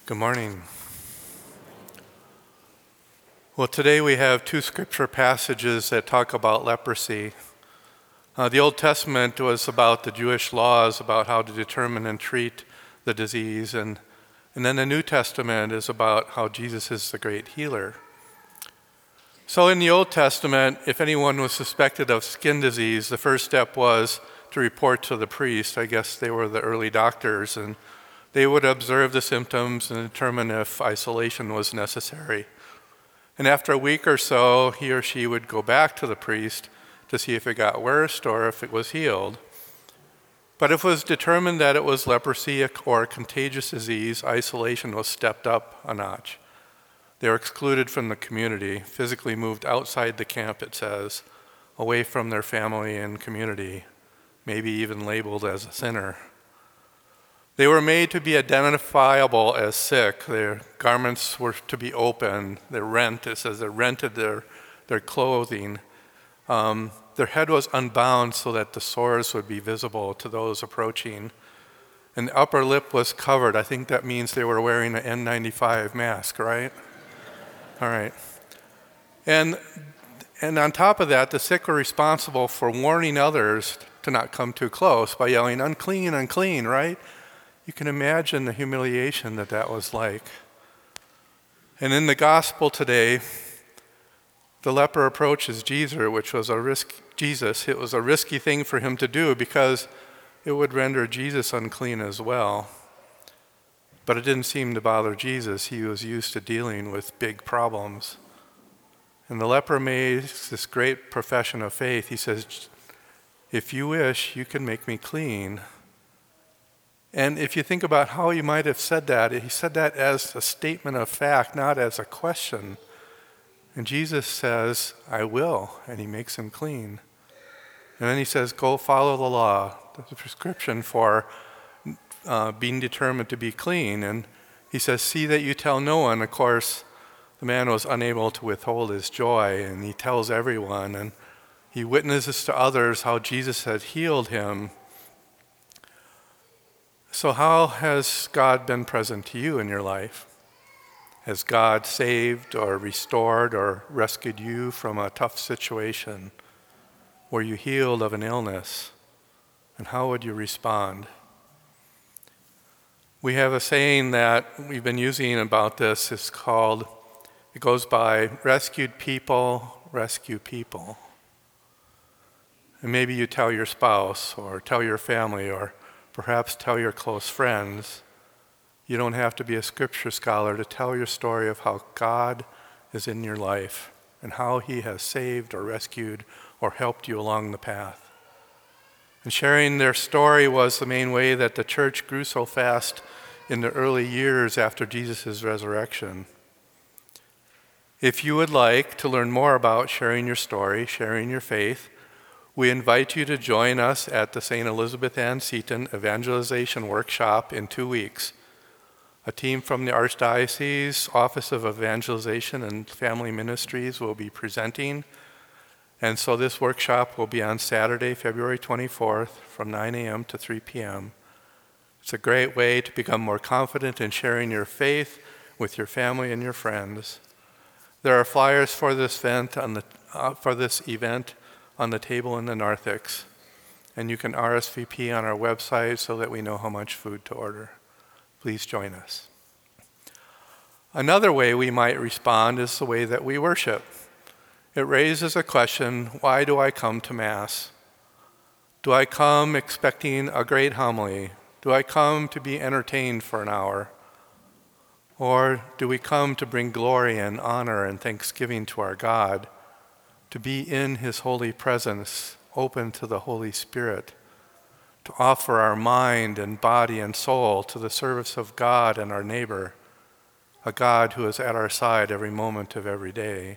Good morning. Well, today we have two scripture passages that talk about leprosy. The Old Testament was about the Jewish laws about how to determine and treat the disease, and then the New Testament is about how Jesus is the great healer. So in the Old Testament, if anyone was suspected of skin disease, the first step was to report to the priest. I guess they were the early doctors, and they would observe the symptoms and determine if isolation was necessary. And after a week or so, he or she would go back to the priest to see if it got worse or if it was healed. But if it was determined that it was leprosy or a contagious disease, isolation was stepped up a notch. They were excluded from the community, physically moved outside the camp, it says, away from their family and community, maybe even labeled as a sinner. They were made to be identifiable as sick. Their garments were to be open. It says they rented their clothing. Their head was unbound so that the sores would be visible to those approaching. And the upper lip was covered. I think that means they were wearing an N95 mask, right? All right. And on top of that, the sick were responsible for warning others to not come too close by yelling, "Unclean, unclean," right? You can imagine the humiliation that was like. And in the gospel today, the leper approaches Jesus, which was Jesus. It was a risky thing for him to do because it would render Jesus unclean as well. But it didn't seem to bother Jesus. He was used to dealing with big problems. And the leper makes this great profession of faith. He says, "If you wish, you can make me clean." And if you think about how he might have said that, he said that as a statement of fact, not as a question. And Jesus says, "I will," and he makes him clean. And then he says, "Go follow the law," the prescription for being determined to be clean. And he says, "See that you tell no one." Of course, the man was unable to withhold his joy, and he tells everyone, and he witnesses to others how Jesus had healed him. So how has God been present to you in your life? Has God saved or restored or rescued you from a tough situation? Were you healed of an illness? And how would you respond? We have a saying that we've been using about this. It goes by, rescued people rescue people. And maybe you tell your spouse or tell your family or perhaps tell your close friends. You don't have to be a scripture scholar to tell your story of how God is in your life and how he has saved or rescued or helped you along the path. And sharing their story was the main way that the church grew so fast in the early years after Jesus' resurrection. If you would like to learn more about sharing your story, sharing your faith, we invite you to join us at the St. Elizabeth Ann Seton Evangelization Workshop in 2 weeks. A team from the Archdiocese Office of Evangelization and Family Ministries will be presenting. And so this workshop will be on Saturday, February 24th from 9 a.m. to 3 p.m. It's a great way to become more confident in sharing your faith with your family and your friends. There are flyers for this event on the table in the narthex, and you can RSVP on our website so that we know how much food to order. Please join us. Another way we might respond is the way that we worship. It raises a question, why do I come to Mass? Do I come expecting a great homily? Do I come to be entertained for an hour? Or do we come to bring glory and honor and thanksgiving to our God, to be in his holy presence, open to the Holy Spirit, to offer our mind and body and soul to the service of God and our neighbor, a God who is at our side every moment of every day?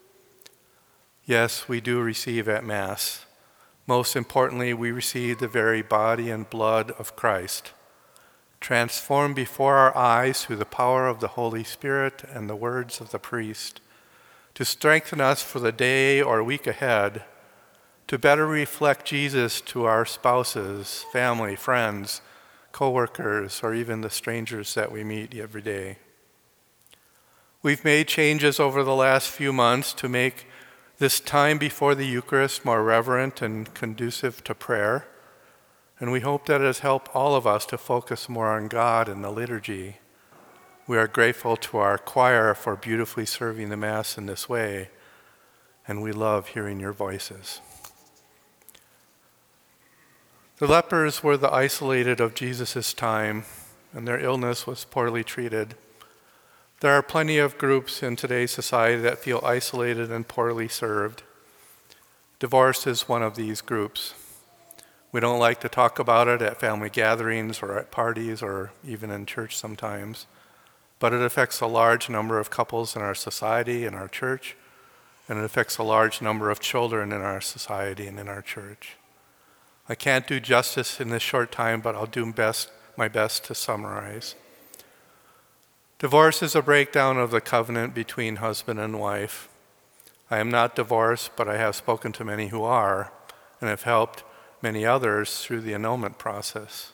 Yes, we do receive at Mass. Most importantly, we receive the very body and blood of Christ, transformed before our eyes through the power of the Holy Spirit and the words of the priest, to strengthen us for the day or week ahead, to better reflect Jesus to our spouses, family, friends, coworkers, or even the strangers that we meet every day. We've made changes over the last few months to make this time before the Eucharist more reverent and conducive to prayer, and we hope that it has helped all of us to focus more on God in the liturgy. We are grateful to our choir for beautifully serving the Mass in this way, and we love hearing your voices. The lepers were the isolated of Jesus' time, and their illness was poorly treated. There are plenty of groups in today's society that feel isolated and poorly served. Divorce is one of these groups. We don't like to talk about it at family gatherings or at parties or even in church sometimes, but it affects a large number of couples in our society, in our church, and it affects a large number of children in our society and in our church. I can't do justice in this short time, but I'll do my best to summarize. Divorce is a breakdown of the covenant between husband and wife. I am not divorced, but I have spoken to many who are, and have helped many others through the annulment process.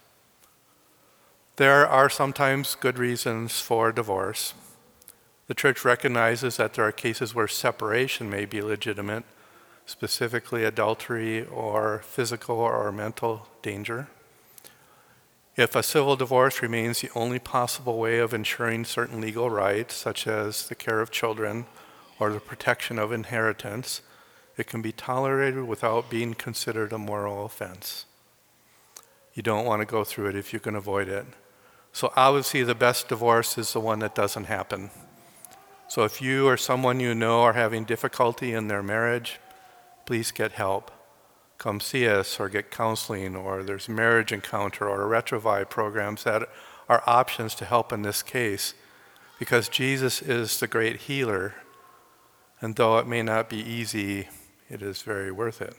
There are sometimes good reasons for divorce. The church recognizes that there are cases where separation may be legitimate, specifically adultery or physical or mental danger. If a civil divorce remains the only possible way of ensuring certain legal rights, such as the care of children or the protection of inheritance, it can be tolerated without being considered a moral offense. You don't want to go through it if you can avoid it. So obviously the best divorce is the one that doesn't happen. So if you or someone you know are having difficulty in their marriage, please get help. Come see us or get counseling, or there's Marriage Encounter or Retrovive programs that are options to help in this case, because Jesus is the great healer, and though it may not be easy, it is very worth it.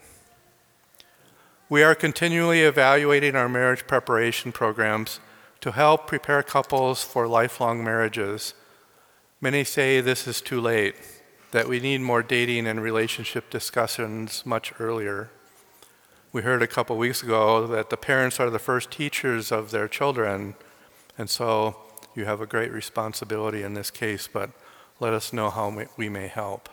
We are continually evaluating our marriage preparation programs to help prepare couples for lifelong marriages. Many say this is too late, that we need more dating and relationship discussions much earlier. We heard a couple weeks ago that the parents are the first teachers of their children, and so you have a great responsibility in this case, but let us know how we may help.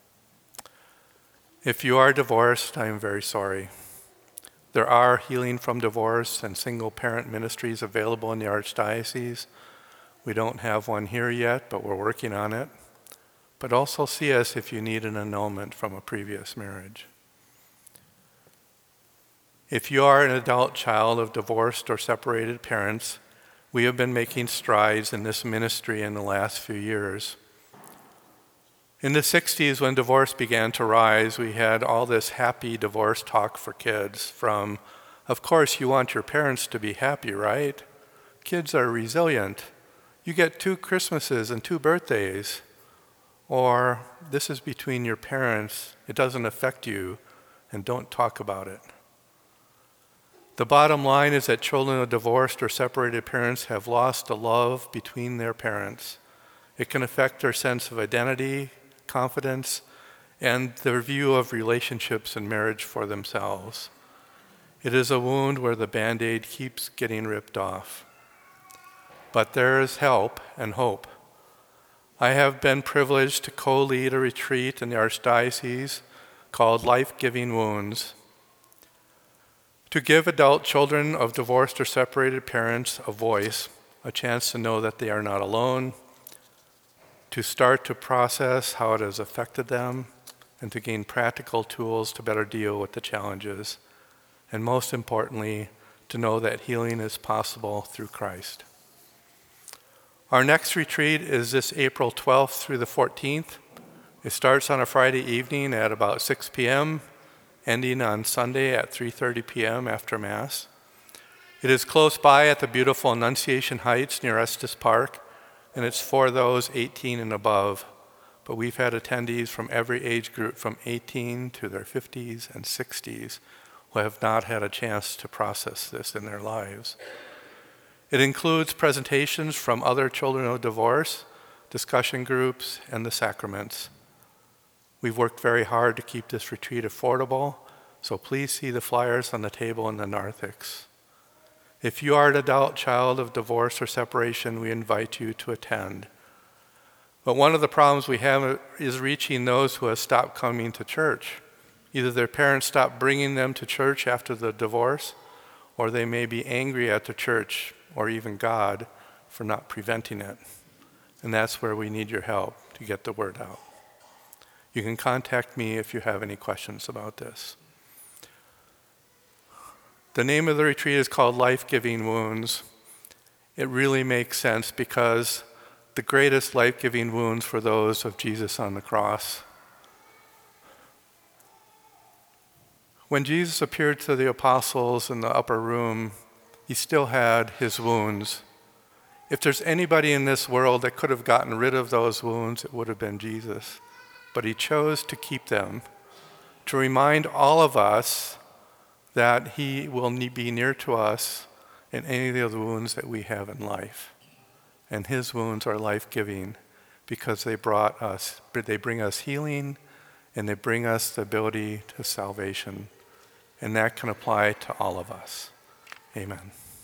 If you are divorced, I am very sorry. There are healing from divorce and single parent ministries available in the Archdiocese. We don't have one here yet, but we're working on it. But also see us if you need an annulment from a previous marriage. If you are an adult child of divorced or separated parents, we have been making strides in this ministry in the last few years. In the 60s, when divorce began to rise, we had all this happy divorce talk for kids from, of course, you want your parents to be happy, right? Kids are resilient. You get 2 Christmases and 2 birthdays. Or, this is between your parents, it doesn't affect you, and don't talk about it. The bottom line is that children of divorced or separated parents have lost the love between their parents. It can affect their sense of identity, confidence, and their view of relationships and marriage for themselves. It is a wound where the Band-Aid keeps getting ripped off. But there is help and hope. I have been privileged to co-lead a retreat in the Archdiocese called Life-Giving Wounds, to give adult children of divorced or separated parents a voice, a chance to know that they are not alone, to start to process how it has affected them, and to gain practical tools to better deal with the challenges, and most importantly, to know that healing is possible through Christ. Our next retreat is this April 12th through the 14th. It starts on a Friday evening at about 6 p.m., ending on Sunday at 3:30 p.m. after Mass. It is close by at the beautiful Annunciation Heights near Estes Park, and it's for those 18 and above. But we've had attendees from every age group from 18 to their 50s and 60s who have not had a chance to process this in their lives. It includes presentations from other children of divorce, discussion groups, and the sacraments. We've worked very hard to keep this retreat affordable, so please see the flyers on the table in the narthex. If you are an adult child of divorce or separation, we invite you to attend. But one of the problems we have is reaching those who have stopped coming to church. Either their parents stopped bringing them to church after the divorce, or they may be angry at the church or even God for not preventing it. And that's where we need your help to get the word out. You can contact me if you have any questions about this. The name of the retreat is called Life-Giving Wounds. It really makes sense because the greatest life-giving wounds were those of Jesus on the cross. When Jesus appeared to the apostles in the upper room, he still had his wounds. If there's anybody in this world that could have gotten rid of those wounds, it would have been Jesus. But he chose to keep them, to remind all of us that he will be near to us in any of the wounds that we have in life. And his wounds are life-giving because they bring us healing and they bring us the ability to salvation. And that can apply to all of us. Amen.